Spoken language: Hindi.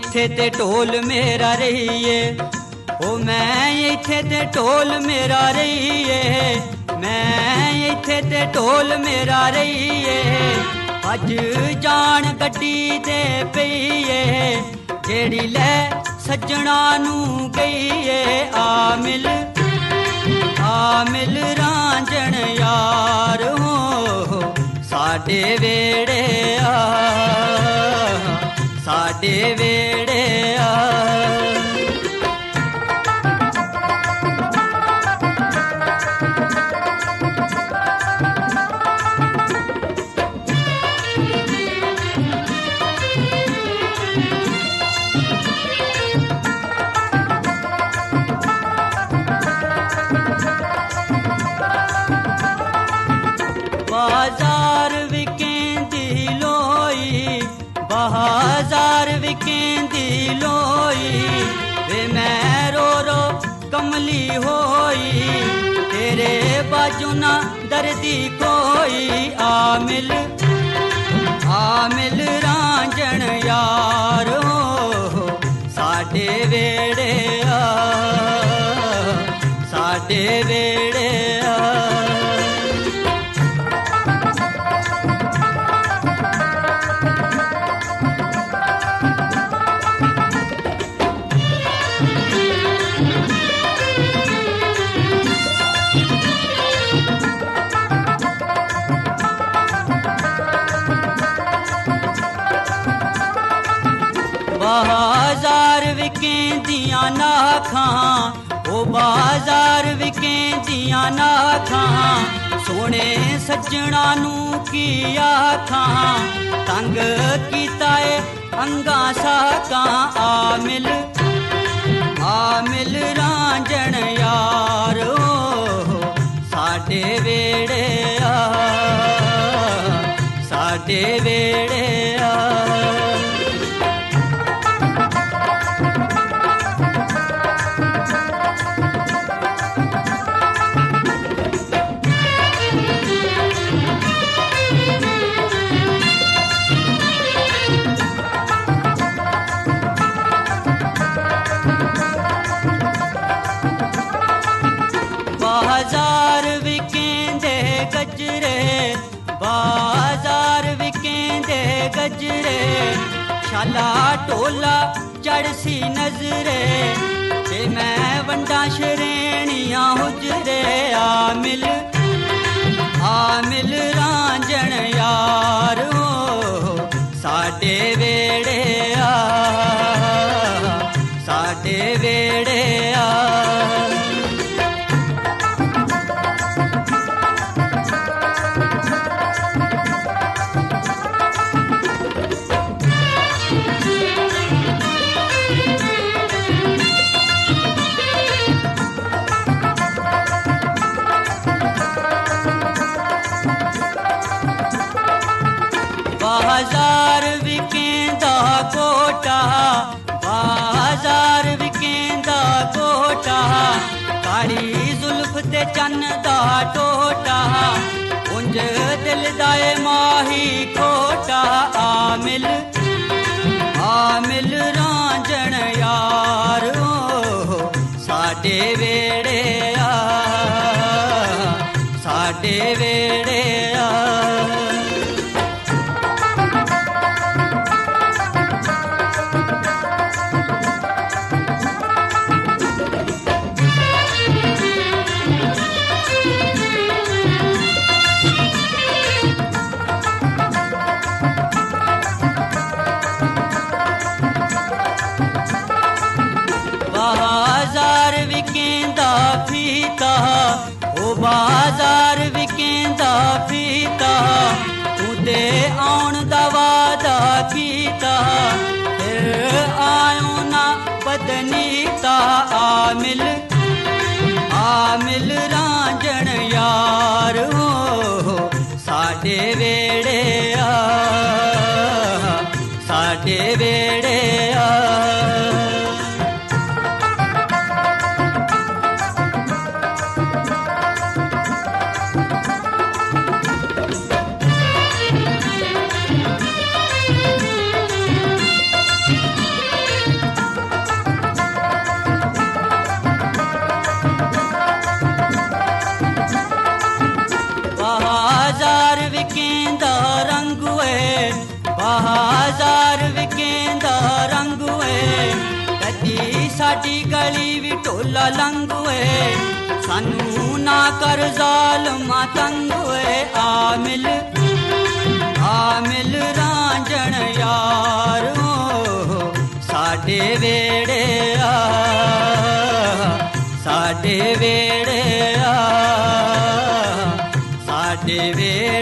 इत्थे ते ढोल मेरा रहिए, ओ मैं इत्थे ते ढोल मेरा रहिए, मैं इत्थे ते ढोल मेरा रहिए। अज जान गड्डी दे पईए, जेड़ी लै सज्जणा नू गईए। आ मिल रांझण यार हो, साडे वेड़े आ, साडे वेड़े आ। बाजार विकेंदी लोई, बाजार विकेंदी लोई, वे मैं रो रो कमली होई, तेरे बाजू ना दर्दी कोई। आ मिल रांझण यार हो, साडे वेड़े आ, साडे वेड़े आ। बाजार विकेंदियां नाखां, ओ बाजार विकेंदियां नाखां, सोने सज्जणा नू की आखां, तंग कीता ए अंगा साकां। आ मिल रांझण यार हो, साडे वेड़े आ, साडे वेड़े आ। बाजार विकेंदे गजरे, बाजार विकेंदे गजरे, शाला टोला चढ़सी नजरे, ते मैं वंडा श्रेणियां हुजरे। आ मिल रांझण यार हो, साडे वेड़े आ, साडे वेड़े आ। बाजार विकेंदा कोटा, बाजार विकेंदा कोटा, काली जुल्फ ते चन्न दा टोटा, उंज दिल दाए माही खोटा। आ मिल रांझण यार हो, साडे वेड़े आ, साडे वेड़े आ। बाजार विकेंदा फीता, ओ बाजार विकेंदा फीता, तू ते आउण दा वादा कीता, फिर आयो ना बदनीता। आ मिल रांझण यार हो, साडे वेड़े आ, साडे वेड़े आ। 1000 विकेंदा रंग है कदी साडी गली भी टोला लंग है सानू ना कर जालमा तंग है आमिल रांझण यार साडे वेड़े साडे वेड़े साडे वेड़े